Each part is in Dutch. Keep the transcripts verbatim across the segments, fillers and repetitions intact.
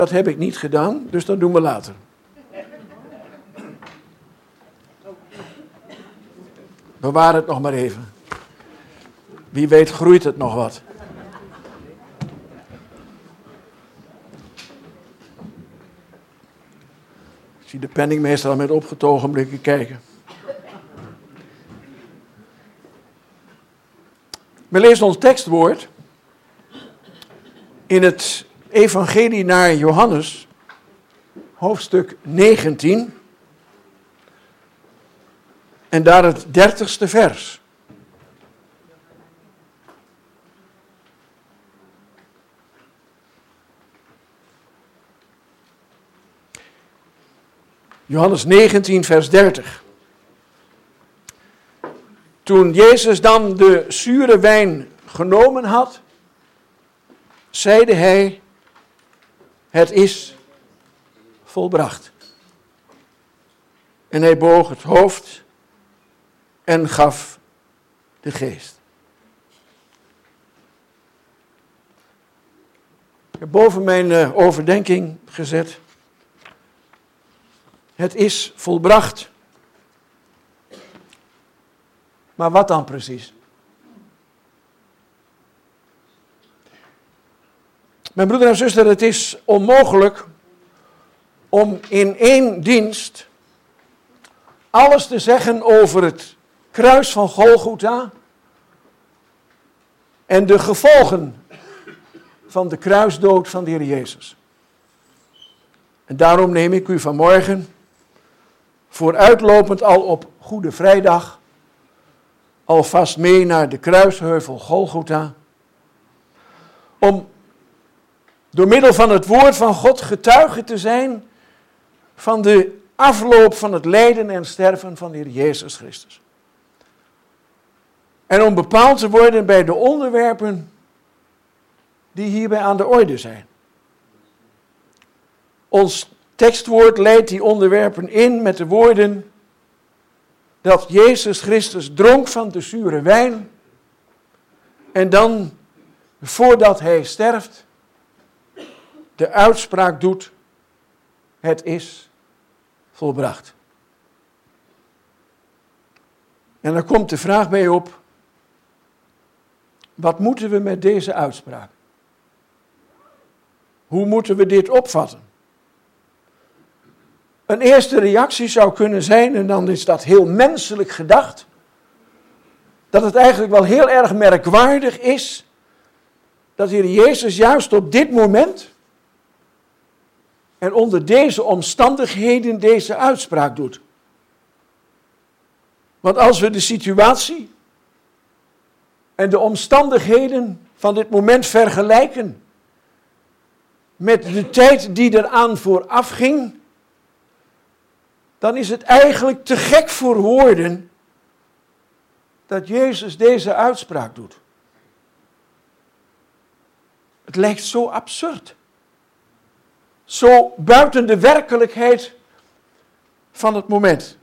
Dat heb ik niet gedaan, dus dat doen we later. Bewaar het nog maar even. Wie weet groeit het nog wat. Ik zie de penningmeester al met opgetogen blikken kijken. We lezen ons tekstwoord in het Evangelie naar Johannes, hoofdstuk negentien. En daar het dertigste vers. Johannes negentien, vers dertig. Toen Jezus dan de zure wijn genomen had, zeide hij, het is volbracht. En hij boog het hoofd en gaf de geest. Ik heb boven mijn uh, overdenking gezet. Het is volbracht. Maar wat dan precies? Mijn broeder en zuster, het is onmogelijk om in één dienst alles te zeggen over het kruis van Golgotha en de gevolgen van de kruisdood van de Heer Jezus. En daarom neem ik u vanmorgen, vooruitlopend al op Goede Vrijdag, alvast mee naar de kruisheuvel Golgotha, om door middel van het woord van God getuige te zijn van de afloop van het lijden en sterven van de Heer Jezus Christus. En om bepaald te worden bij de onderwerpen die hierbij aan de orde zijn. Ons tekstwoord leidt die onderwerpen in met de woorden dat Jezus Christus dronk van de zure wijn en dan, voordat hij sterft, de uitspraak doet, het is volbracht. En dan komt de vraag bij op, wat moeten we met deze uitspraak? Hoe moeten we dit opvatten? Een eerste reactie zou kunnen zijn, en dan is dat heel menselijk gedacht, dat het eigenlijk wel heel erg merkwaardig is dat de Heer Jezus juist op dit moment en onder deze omstandigheden deze uitspraak doet. Want als we de situatie en de omstandigheden van dit moment vergelijken met de tijd die eraan vooraf ging, dan is het eigenlijk te gek voor woorden dat Jezus deze uitspraak doet. Het lijkt zo absurd. Zo buiten de werkelijkheid van het moment.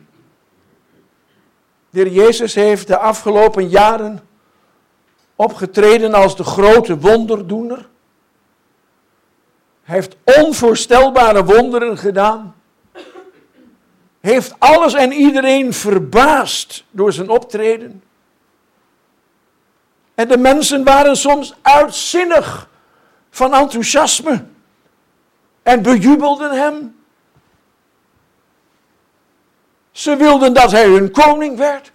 De Heer Jezus heeft de afgelopen jaren opgetreden als de grote wonderdoener. Hij heeft onvoorstelbare wonderen gedaan. Heeft alles en iedereen verbaasd door zijn optreden. En de mensen waren soms uitzinnig van enthousiasme en bejubelden hem. Ze wilden dat hij hun koning werd.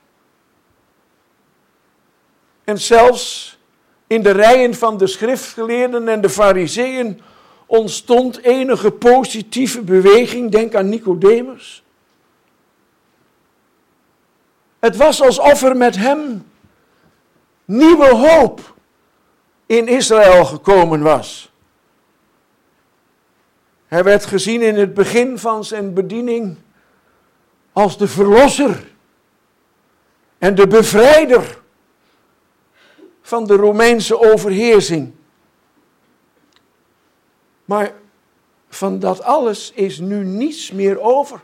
En zelfs in de rijen van de schriftgeleerden en de farizeeën ontstond enige positieve beweging. Denk aan Nicodemus. Het was alsof er met hem nieuwe hoop in Israël gekomen was. Hij werd gezien in het begin van zijn bediening als de verlosser en de bevrijder van de Romeinse overheersing. Maar van dat alles is nu niets meer over.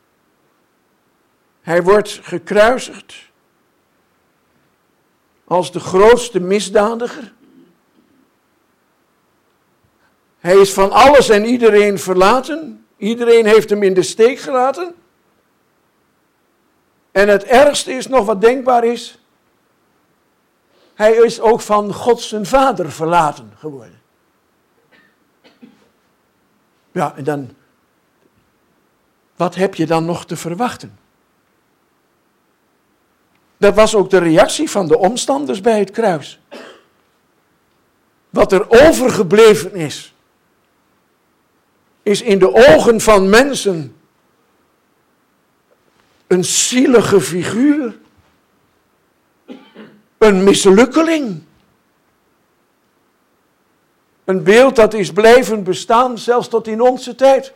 Hij wordt gekruisigd als de grootste misdadiger. Hij is van alles en iedereen verlaten. Iedereen heeft hem in de steek gelaten. En het ergste is nog wat denkbaar is. Hij is ook van God zijn Vader verlaten geworden. Ja, en dan, wat heb je dan nog te verwachten? Dat was ook de reactie van de omstanders bij het kruis. Wat er overgebleven is, is in de ogen van mensen een zielige figuur, een mislukkeling. Een beeld dat is blijven bestaan, zelfs tot in onze tijd.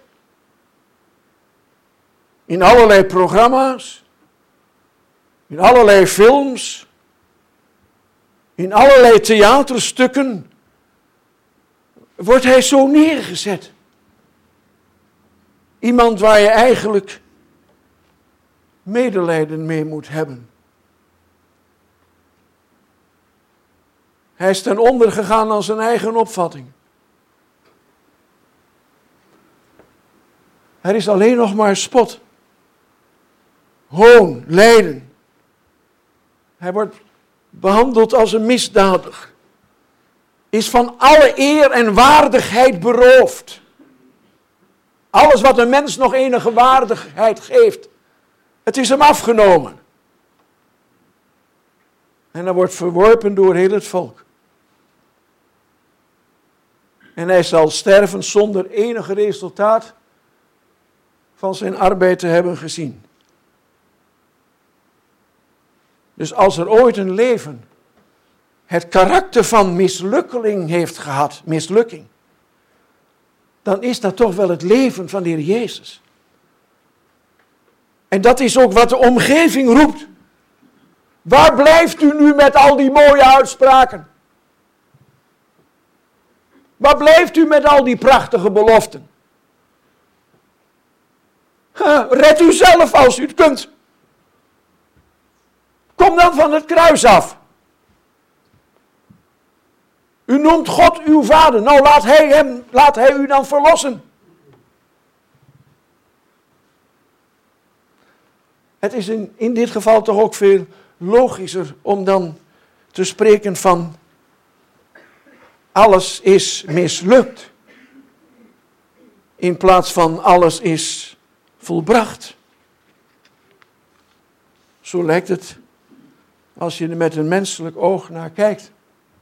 In allerlei programma's, in allerlei films, in allerlei theaterstukken wordt hij zo neergezet. Iemand waar je eigenlijk medelijden mee moet hebben. Hij is ten onder gegaan aan zijn eigen opvatting. Er is alleen nog maar spot, hoon, lijden. Hij wordt behandeld als een misdadiger. Is van alle eer en waardigheid beroofd. Alles wat een mens nog enige waardigheid geeft, het is hem afgenomen. En hij wordt verworpen door heel het volk. En hij zal sterven zonder enige resultaat van zijn arbeid te hebben gezien. Dus als er ooit een leven het karakter van mislukkeling heeft gehad, mislukking, dan is dat toch wel het leven van de Heer Jezus. En dat is ook wat de omgeving roept. Waar blijft u nu met al die mooie uitspraken? Waar blijft u met al die prachtige beloften? Ha, red u zelf als u het kunt. Kom dan van het kruis af. U noemt God uw vader. Nou, laat hij, hem, laat hij u dan verlossen. Het is in, in dit geval toch ook veel logischer om dan te spreken van alles is mislukt. In plaats van alles is volbracht. Zo lijkt het als je er met een menselijk oog naar kijkt.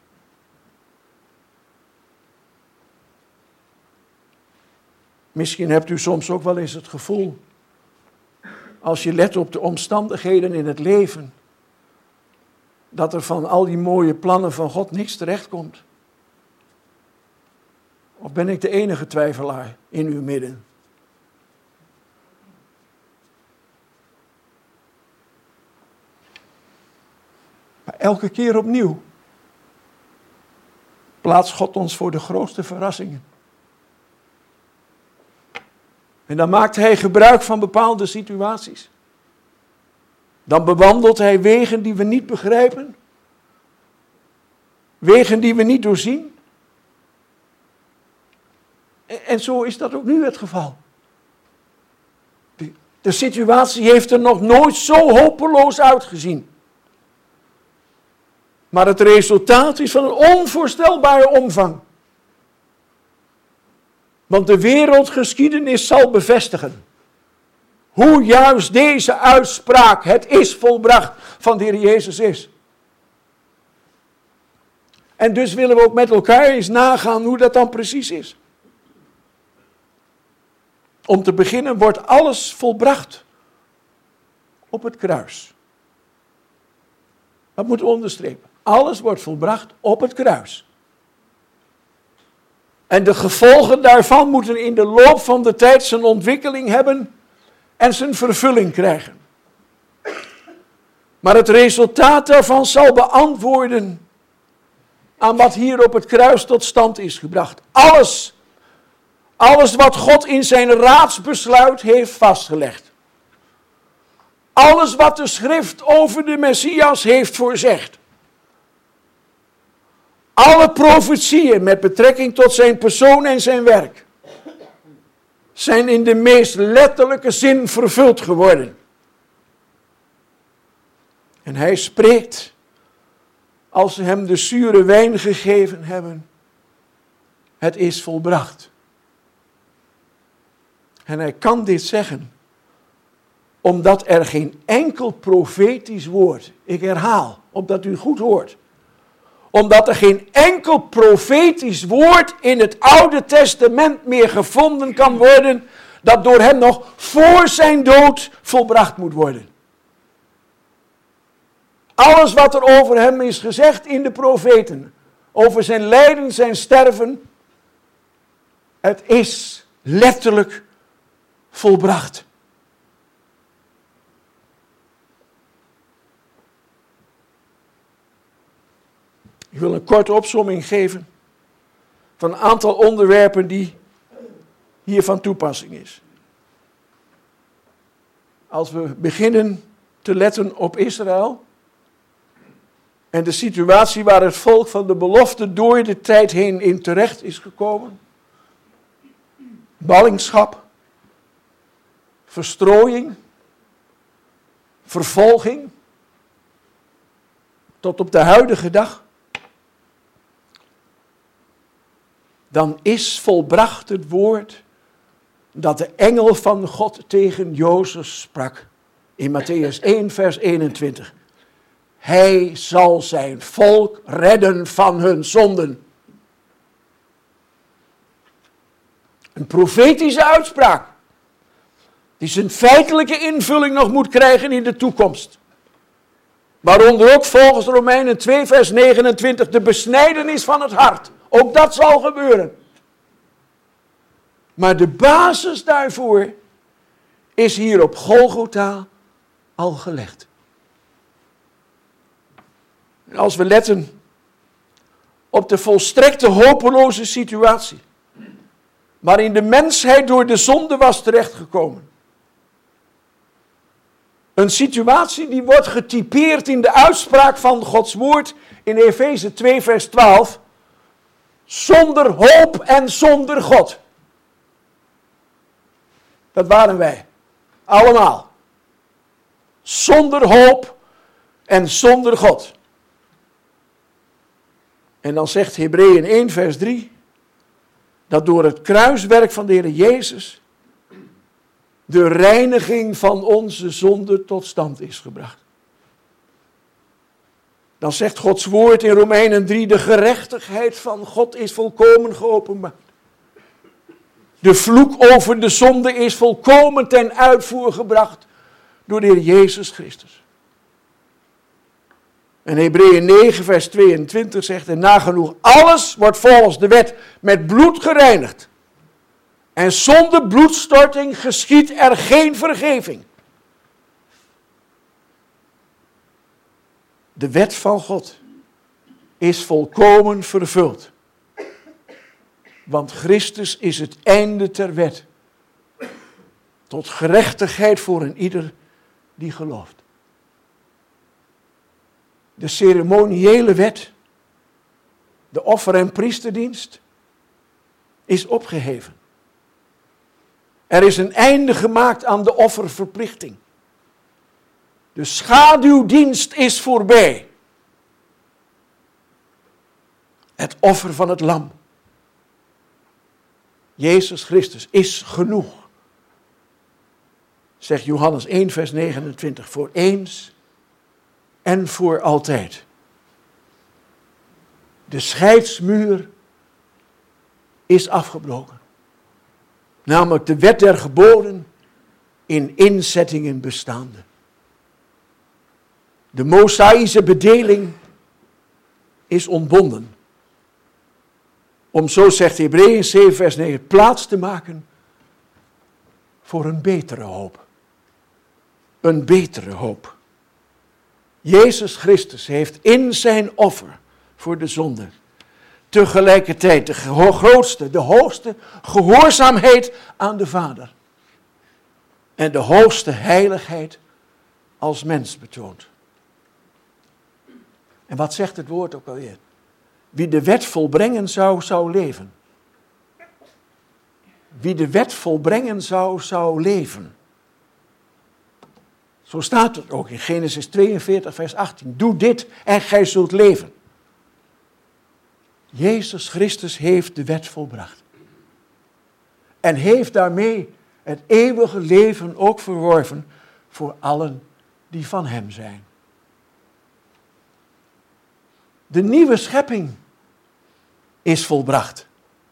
Misschien hebt u soms ook wel eens het gevoel, als je let op de omstandigheden in het leven, dat er van al die mooie plannen van God niks terechtkomt. Of ben ik de enige twijfelaar in uw midden? Maar elke keer opnieuw plaatst God ons voor de grootste verrassingen. En dan maakt hij gebruik van bepaalde situaties. Dan bewandelt hij wegen die we niet begrijpen. Wegen die we niet doorzien. En, en zo is dat ook nu het geval. De, de situatie heeft er nog nooit zo hopeloos uitgezien. Maar het resultaat is van een onvoorstelbare omvang. Want de wereldgeschiedenis zal bevestigen hoe juist deze uitspraak, het is volbracht, van de Heer Jezus is. En dus willen we ook met elkaar eens nagaan hoe dat dan precies is. Om te beginnen wordt alles volbracht op het kruis. Dat moeten we onderstrepen. Alles wordt volbracht op het kruis. En de gevolgen daarvan moeten in de loop van de tijd zijn ontwikkeling hebben en zijn vervulling krijgen. Maar het resultaat daarvan zal beantwoorden aan wat hier op het kruis tot stand is gebracht. Alles, alles wat God in zijn raadsbesluit heeft vastgelegd. Alles wat de schrift over de Messias heeft voorzegd. Alle profetieën met betrekking tot zijn persoon en zijn werk zijn in de meest letterlijke zin vervuld geworden. En hij spreekt, als ze hem de zure wijn gegeven hebben, het is volbracht. En hij kan dit zeggen, omdat er geen enkel profetisch woord, ik herhaal, opdat u goed hoort, omdat er geen enkel profetisch woord in het Oude Testament meer gevonden kan worden, dat door hem nog voor zijn dood volbracht moet worden. Alles wat er over hem is gezegd in de profeten, over zijn lijden, zijn sterven, het is letterlijk volbracht. Ik wil een korte opsomming geven van een aantal onderwerpen die hier van toepassing is. Als we beginnen te letten op Israël en de situatie waar het volk van de belofte door de tijd heen in terecht is gekomen. Ballingschap, verstrooiing, vervolging, tot op de huidige dag. Dan is volbracht het woord dat de engel van God tegen Jozef sprak. In Matthäus één vers eenentwintig. Hij zal zijn volk redden van hun zonden. Een profetische uitspraak. Die zijn feitelijke invulling nog moet krijgen in de toekomst. Waaronder ook volgens Romeinen twee vers negenentwintig de besnijdenis van het hart. Ook dat zal gebeuren. Maar de basis daarvoor is hier op Golgotha al gelegd. En als we letten op de volstrekte hopeloze situatie, waarin de mensheid door de zonde was terechtgekomen. Een situatie die wordt getypeerd in de uitspraak van Gods woord in Efeze twee vers twaalf. Zonder hoop en zonder God. Dat waren wij. Allemaal. Zonder hoop en zonder God. En dan zegt Hebreeën één vers drie. Dat door het kruiswerk van de Heer Jezus de reiniging van onze zonde tot stand is gebracht. Dan zegt Gods woord in Romeinen drie, de gerechtigheid van God is volkomen geopenbaard. De vloek over de zonde is volkomen ten uitvoer gebracht door de Heer Jezus Christus. En Hebreeën negen vers tweeëntwintig zegt, en nagenoeg alles wordt volgens de wet met bloed gereinigd. En zonder bloedstorting geschiedt er geen vergeving. De wet van God is volkomen vervuld. Want Christus is het einde ter wet. Tot gerechtigheid voor een ieder die gelooft. De ceremoniële wet, de offer- en priesterdienst, is opgeheven. Er is een einde gemaakt aan de offerverplichting. De schaduwdienst is voorbij. Het offer van het lam. Jezus Christus is genoeg. Zegt Johannes één vers negenentwintig. Voor eens en voor altijd. De scheidsmuur is afgebroken. Namelijk de wet der geboden in inzettingen bestaande. De Mosaïsche bedeling is ontbonden. Om, zo zegt Hebreeën zeven vers negen, plaats te maken voor een betere hoop. Een betere hoop. Jezus Christus heeft in zijn offer voor de zonde tegelijkertijd de grootste, de hoogste gehoorzaamheid aan de Vader. En de hoogste heiligheid als mens betoond. En wat zegt het woord ook alweer? Wie de wet volbrengen zou, zou leven. Wie de wet volbrengen zou, zou leven. Zo staat het ook in Genesis tweeënveertig, vers achttien. Doe dit en gij zult leven. Jezus Christus heeft de wet volbracht. En heeft daarmee het eeuwige leven ook verworven voor allen die van hem zijn. De nieuwe schepping is volbracht.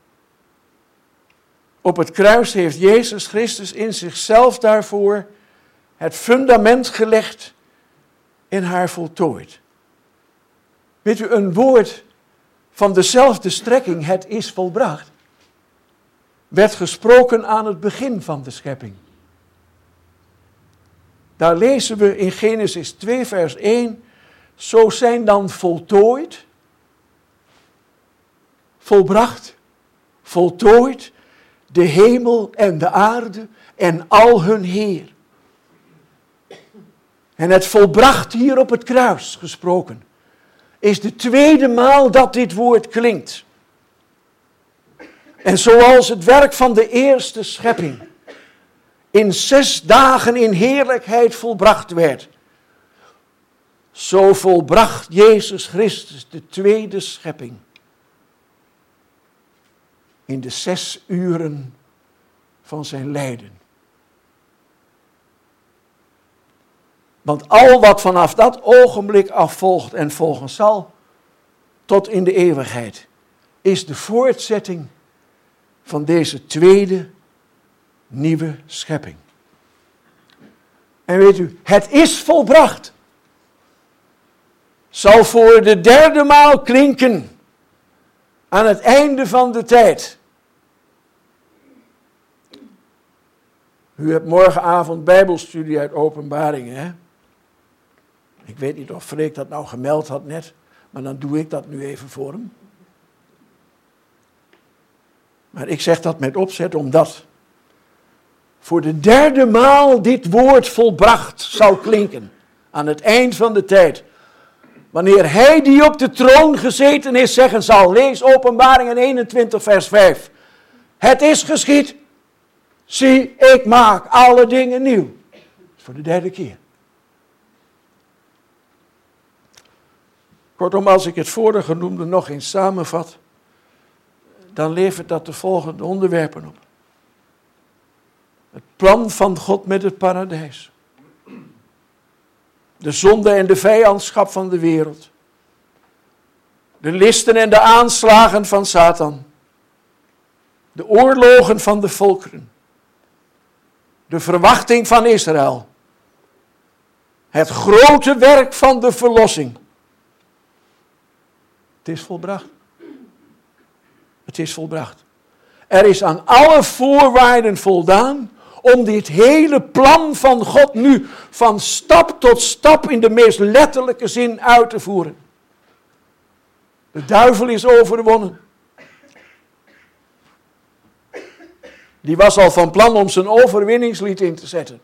Op het kruis heeft Jezus Christus in zichzelf daarvoor het fundament gelegd en haar voltooid. Weet u, een woord van dezelfde strekking, het is volbracht, werd gesproken aan het begin van de schepping. Daar lezen we in Genesis twee, vers één, zo zijn dan voltooid, volbracht, voltooid, de hemel en de aarde en al hun heer. En het volbracht hier op het kruis gesproken, is de tweede maal dat dit woord klinkt. En zoals het werk van de eerste schepping in zes dagen in heerlijkheid volbracht werd, zo volbracht Jezus Christus de tweede schepping in de zes uren van zijn lijden. Want al wat vanaf dat ogenblik afvolgt en volgen zal, tot in de eeuwigheid, is de voortzetting van deze tweede nieuwe schepping. En weet u, het is volbracht. Zal voor de derde maal klinken aan het einde van de tijd. U hebt morgenavond Bijbelstudie uit Openbaringen, hè? Ik weet niet of Freek dat nou gemeld had net, maar dan doe ik dat nu even voor hem. Maar ik zeg dat met opzet omdat voor de derde maal dit woord volbracht zal klinken aan het eind van de tijd. Wanneer hij die op de troon gezeten is zeggen zal, lees Openbaringen eenentwintig vers vijf. Het is geschied, zie ik maak alle dingen nieuw. Dat is voor de derde keer. Kortom, als ik het vorige genoemde nog eens samenvat, dan levert dat de volgende onderwerpen op. Het plan van God met het paradijs. De zonde en de vijandschap van de wereld. De listen en de aanslagen van Satan. De oorlogen van de volkeren. De verwachting van Israël. Het grote werk van de verlossing. Het is volbracht. Het is volbracht. Er is aan alle voorwaarden voldaan om dit hele plan van God nu van stap tot stap in de meest letterlijke zin uit te voeren. De duivel is overwonnen. Die was al van plan om zijn overwinningslied in te zetten.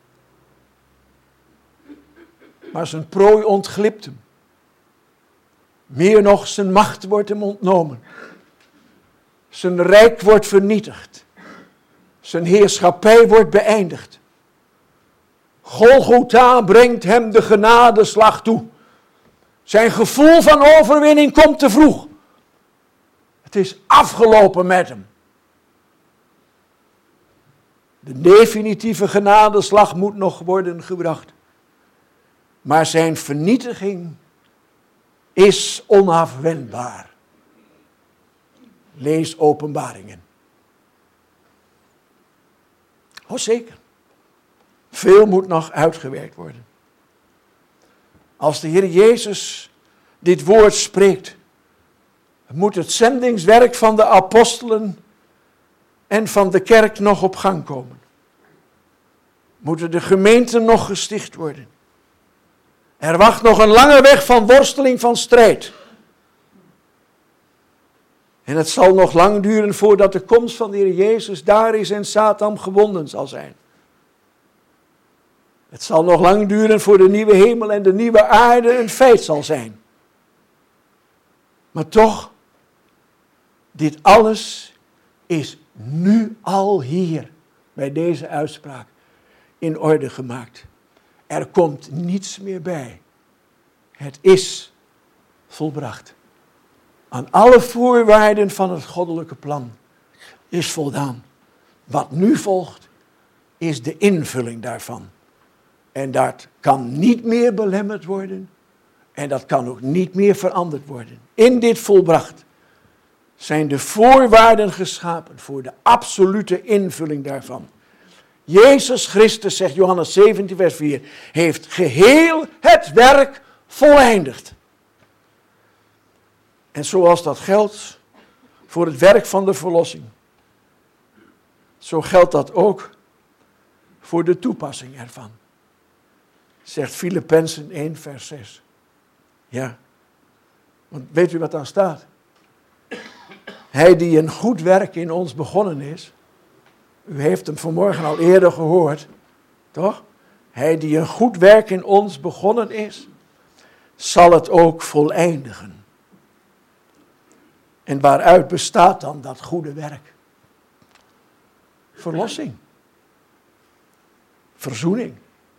Maar zijn prooi ontglipt hem. Meer nog, zijn macht wordt hem ontnomen. Zijn rijk wordt vernietigd. Zijn heerschappij wordt beëindigd. Golgotha brengt hem de genadeslag toe. Zijn gevoel van overwinning komt te vroeg. Het is afgelopen met hem. De definitieve genadeslag moet nog worden gebracht. Maar zijn vernietiging is onafwendbaar. Lees Openbaringen. Oh zeker. Veel moet nog uitgewerkt worden. Als de Heer Jezus dit woord spreekt, moet het zendingswerk van de apostelen en van de kerk nog op gang komen. Moeten de gemeenten nog gesticht worden. Er wacht nog een lange weg van worsteling, van strijd. En het zal nog lang duren voordat de komst van de Heer Jezus daar is en Satan gewonden zal zijn. Het zal nog lang duren voor de nieuwe hemel en de nieuwe aarde een feit zal zijn. Maar toch, dit alles is nu al hier, bij deze uitspraak, in orde gemaakt. Er komt niets meer bij. Het is volbracht. Aan alle voorwaarden van het goddelijke plan is voldaan. Wat nu volgt, is de invulling daarvan. En dat kan niet meer belemmerd worden. En dat kan ook niet meer veranderd worden. In dit volbracht zijn de voorwaarden geschapen voor de absolute invulling daarvan. Jezus Christus, zegt Johannes zeventien vers vier, heeft geheel het werk voleindigd. En zoals dat geldt voor het werk van de verlossing, zo geldt dat ook voor de toepassing ervan. Zegt Filippenzen één vers zes. Ja, want weet u wat daar staat? Hij die een goed werk in ons begonnen is, u heeft hem vanmorgen al eerder gehoord, toch? Hij die een goed werk in ons begonnen is, zal het ook voleindigen. En waaruit bestaat dan dat goede werk? Verlossing. Verzoening.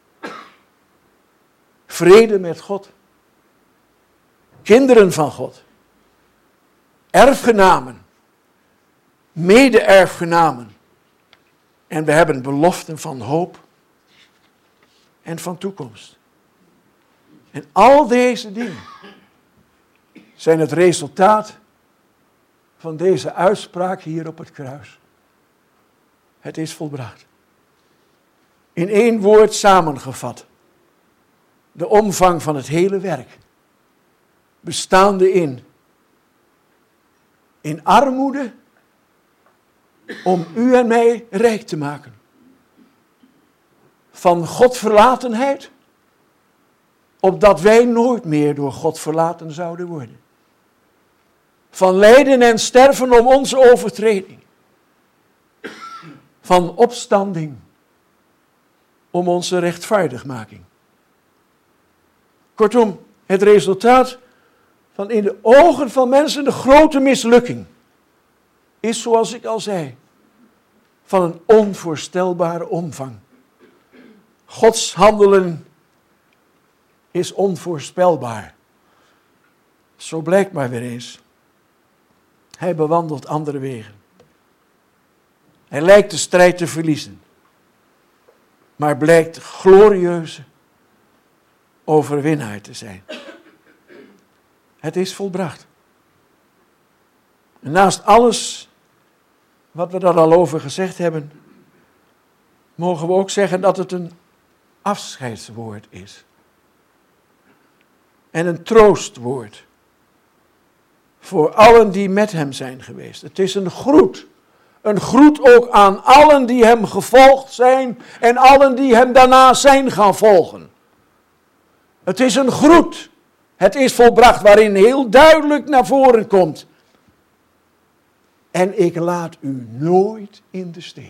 Vrede met God. Kinderen van God. Erfgenamen. Mede-erfgenamen. En we hebben beloften van hoop en van toekomst. En al deze dingen zijn het resultaat van deze uitspraak hier op het kruis. Het is volbracht. In één woord samengevat. De omvang van het hele werk. Bestaande in. In armoede. Om u en mij rijk te maken. Van Godverlatenheid. Opdat wij nooit meer door God verlaten zouden worden. Van lijden en sterven om onze overtreding. Van opstanding om onze rechtvaardigmaking. Kortom, het resultaat van in de ogen van mensen de grote mislukking is, zoals ik al zei, van een onvoorstelbare omvang. Gods handelen is onvoorspelbaar. Zo blijkt maar weer eens. Hij bewandelt andere wegen. Hij lijkt de strijd te verliezen. Maar blijkt glorieuze overwinnaar te zijn. Het is volbracht. En naast alles wat we daar al over gezegd hebben, mogen we ook zeggen dat het een afscheidswoord is. En een troostwoord. Voor allen die met hem zijn geweest. Het is een groet. Een groet ook aan allen die hem gevolgd zijn en allen die hem daarna zijn gaan volgen. Het is een groet. Het is volbracht waarin heel duidelijk naar voren komt. En ik laat u nooit in de steek.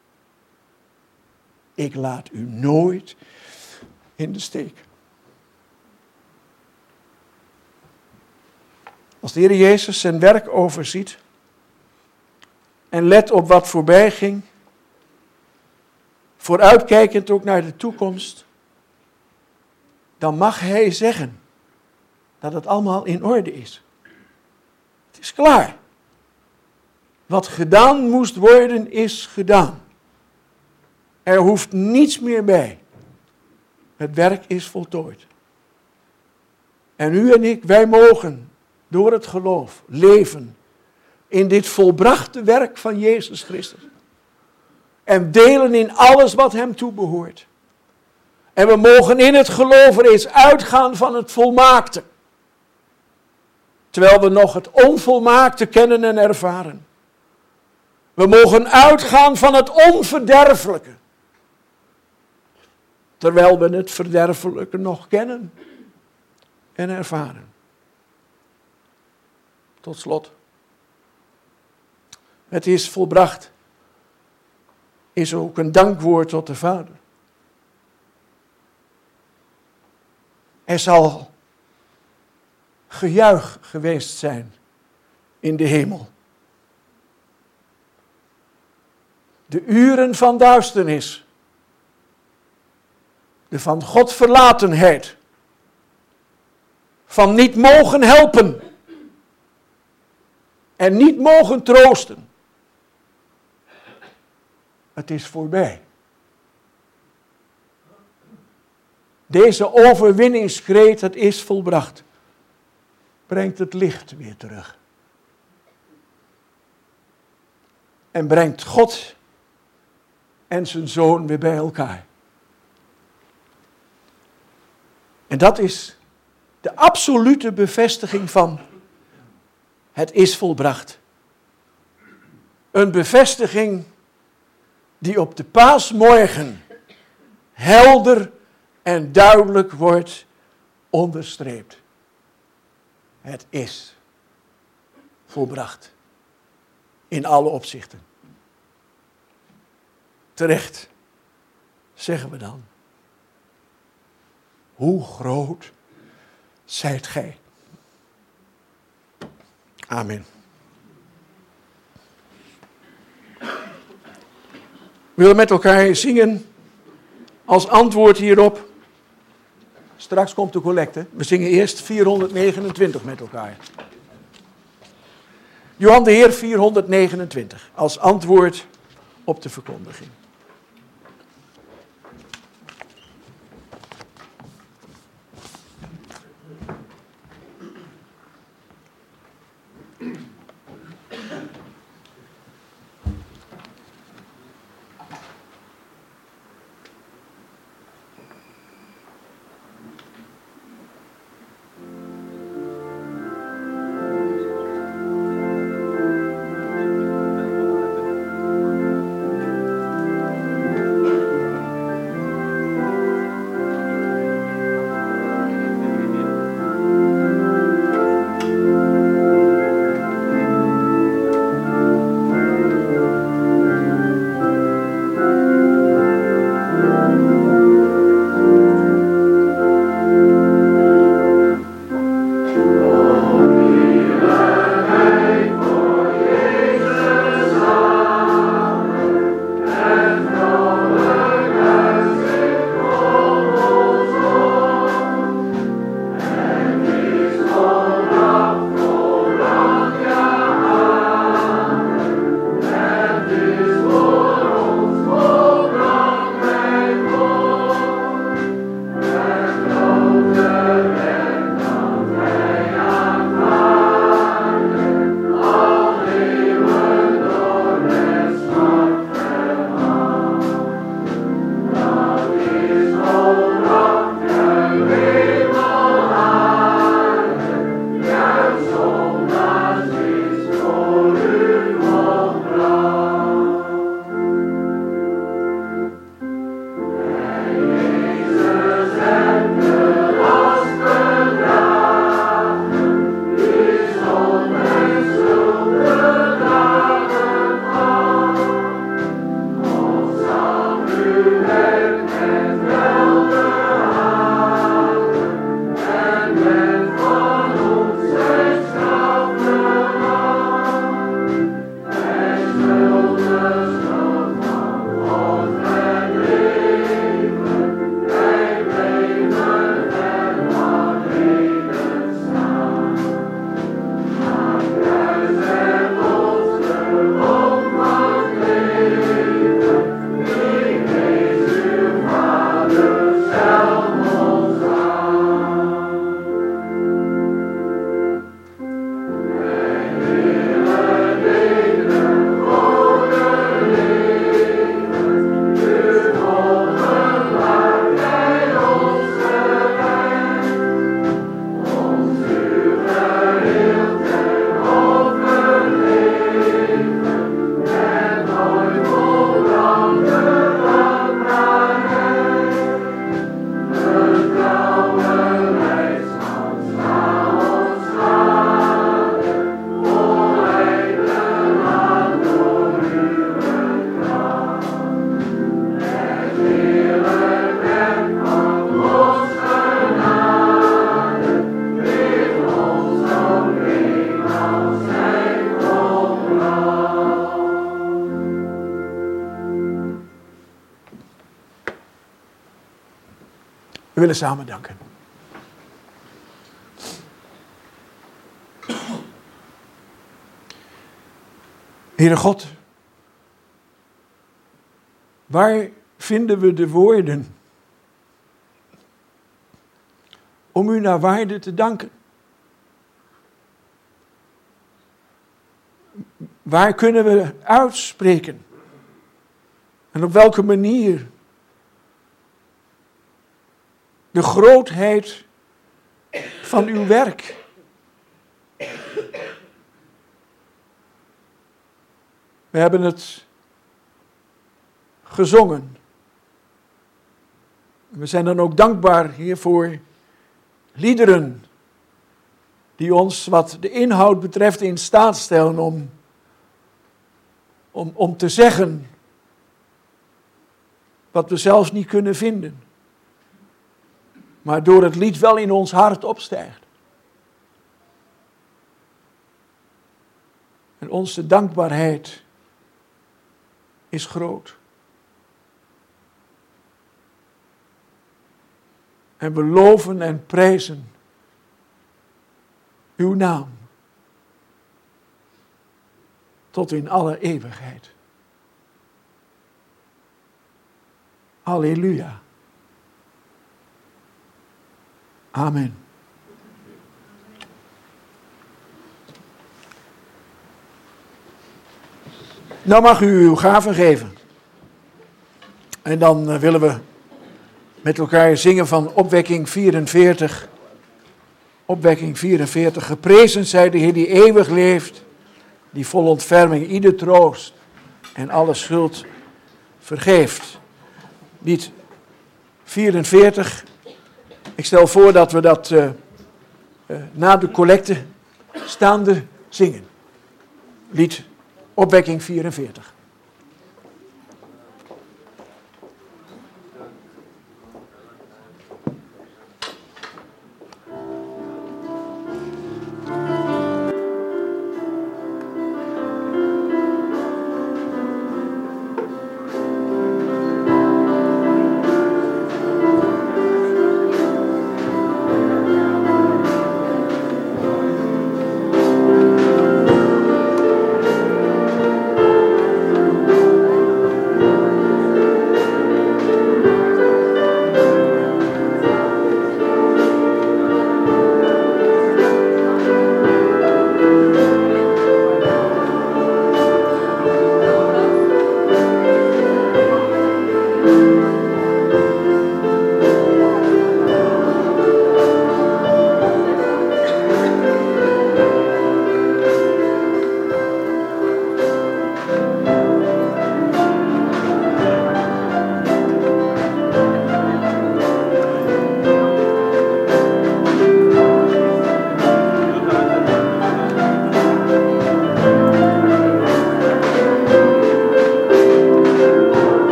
Ik laat u nooit in de steek. Als de Heer Jezus zijn werk overziet en let op wat voorbij ging, vooruitkijkend ook naar de toekomst, dan mag hij zeggen dat het allemaal in orde is. Het is klaar. Wat gedaan moest worden, is gedaan. Er hoeft niets meer bij. Het werk is voltooid. En u en ik, wij mogen door het geloof leven in dit volbrachte werk van Jezus Christus. En delen in alles wat hem toebehoort. En we mogen in het geloof er eens uitgaan van het volmaakte. Terwijl we nog het onvolmaakte kennen en ervaren. We mogen uitgaan van het onverderfelijke. Terwijl we het verderfelijke nog kennen en ervaren. Tot slot. Het is volbracht. Is ook een dankwoord tot de Vader. Er zal gejuich geweest zijn in de hemel. De uren van duisternis, de van God verlatenheid, van niet mogen helpen en niet mogen troosten. Het is voorbij. Deze overwinningskreet, het is volbracht, brengt het licht weer terug. En brengt God en zijn Zoon weer bij elkaar. En dat is de absolute bevestiging van het is volbracht. Een bevestiging die op de paasmorgen helder en duidelijk wordt onderstreept. Het is volbracht. In alle opzichten. Terecht, zeggen we dan. Hoe groot zijt gij? Amen. We willen met elkaar zingen als antwoord hierop. Straks komt de collecte. We zingen eerst vierhonderdnegenentwintig met elkaar. Johan de Heer vierhonderdnegenentwintig als antwoord op de verkondiging. We willen samen danken. Heere God, waar vinden we de woorden om u naar waarde te danken? Waar kunnen we uitspreken? En op welke manier de grootheid van uw werk? We hebben het gezongen. We zijn dan ook dankbaar, Heer, voor liederen die ons wat de inhoud betreft in staat stellen om, om, om te zeggen wat we zelfs niet kunnen vinden. Maar door het lied wel in ons hart opstijgt. En onze dankbaarheid is groot. En we loven en prijzen uw naam tot in alle eeuwigheid. Halleluja. Amen. Nou mag u uw gaven geven. En dan uh, willen we met elkaar zingen van opwekking vierenveertig. Opwekking vierenveertig. Geprezen zij de Heer die eeuwig leeft, die vol ontferming ieder troost en alle schuld vergeeft. Lied vierenveertig. Ik stel voor dat we dat uh, uh, na de collecte staande zingen. Lied opwekking vierenveertig.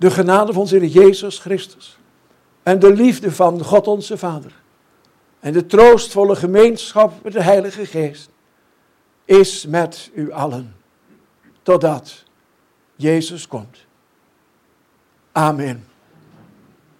de genade van onze Heer Jezus Christus en de liefde van God onze Vader en de troostvolle gemeenschap met de Heilige Geest is met u allen, totdat Jezus komt. Amen.